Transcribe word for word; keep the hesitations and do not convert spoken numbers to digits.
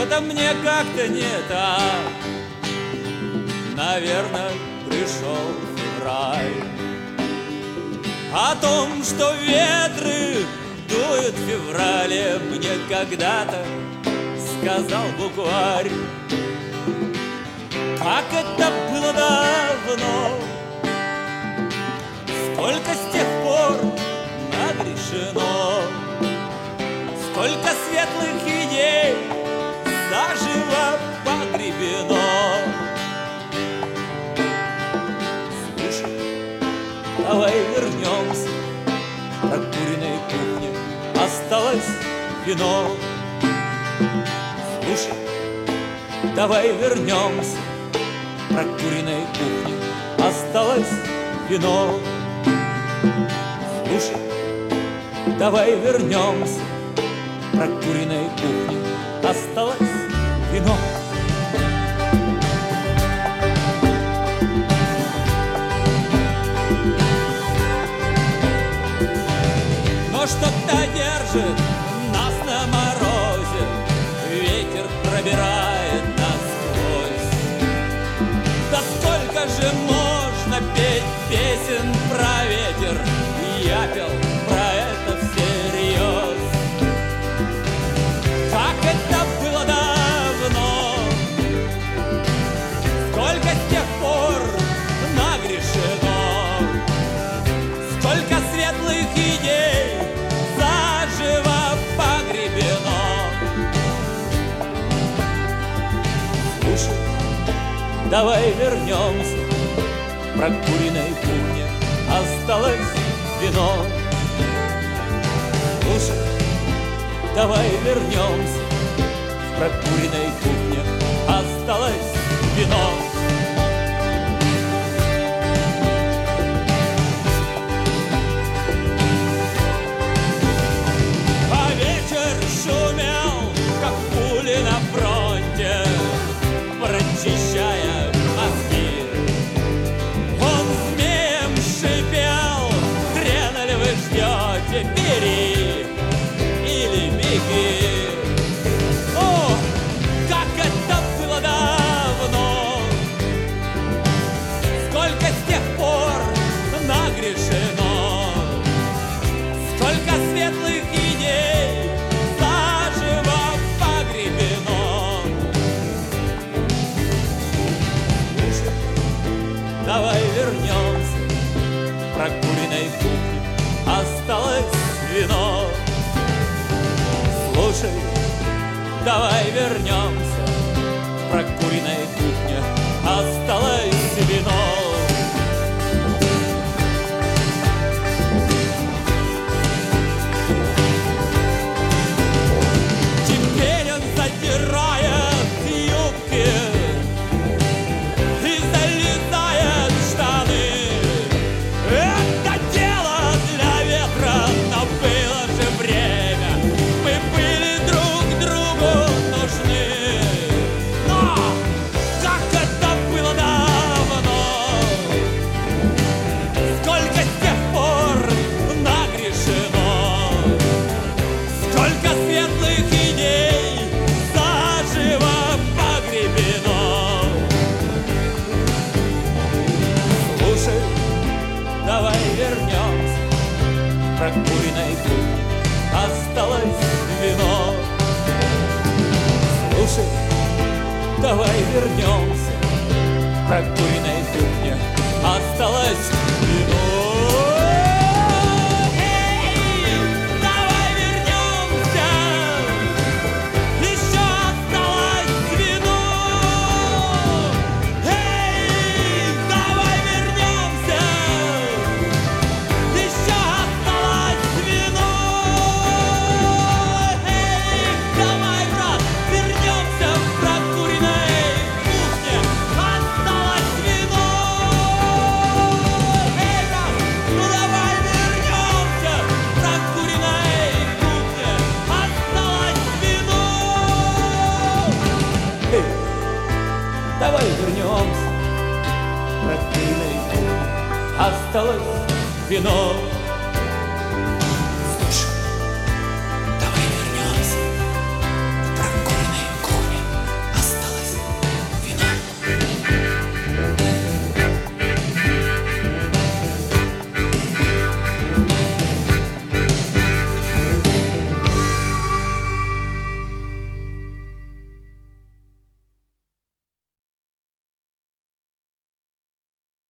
Что-то мне как-то не так. Наверное, пришел февраль. О том, что ветры дуют в феврале, мне когда-то сказал букварь. Как это было давно, сколько с тех пор нагрешено, сколько светлых идей заживо погребено. Слушай, давай вернемся к прокуренной кухне, осталось вино. Слушай, давай вернемся к прокуренной кухне, осталось вино. Слушай, давай вернемся к прокуренной кухне, осталось вино. Но что-то держит нас на морозе, ветер пробирает насквозь. Да сколько же можно петь песен про ветер? Я пел про это всерьез. Как это было давно, сколько с тех пор нагрешено, сколько светлых идей заживо погребено. Слушай, давай вернемся к прокуренной кухне, осталось вино. Слушай, давай вернемся к прокуренной кухне, осталось вино. А вечер шумел, как пули на фронте, прочищая мозги. Он змеем шипел: хрена ли вы ждете, бери или беги. О, как это было давно, сколько с тех пор нагрешено, сколько светлых идей заживо погребено. Слушай, давай вернемся к прокуренной кухне, осталось вино. Слушай, давай вернемся к прокуренной кухне, осталось вино. Теперь он задирает юбки и залезает в штаны. Это дело для ветра, но было же время, мы были друг другу нужны. Но как это было давно, сколько с тех пор нагрешено, сколько светлых идей заживо погребено. Слушай, давай вернемся к прокуренной кухне, осталось вино. Слушай, давай вернемся к прокуренной кухне, осталось вино. Эй, давай вернемся, еще осталось вино. Эй, давай вернемся, еще осталось вино. Эй, давай, брат, вернемся в прокуренной кухне, осталось вино. Эй, брат, ну давай вернемся в прокуренной кухне, осталось вино. Эй, давай вернемся в прокуренной кухне, осталось вино.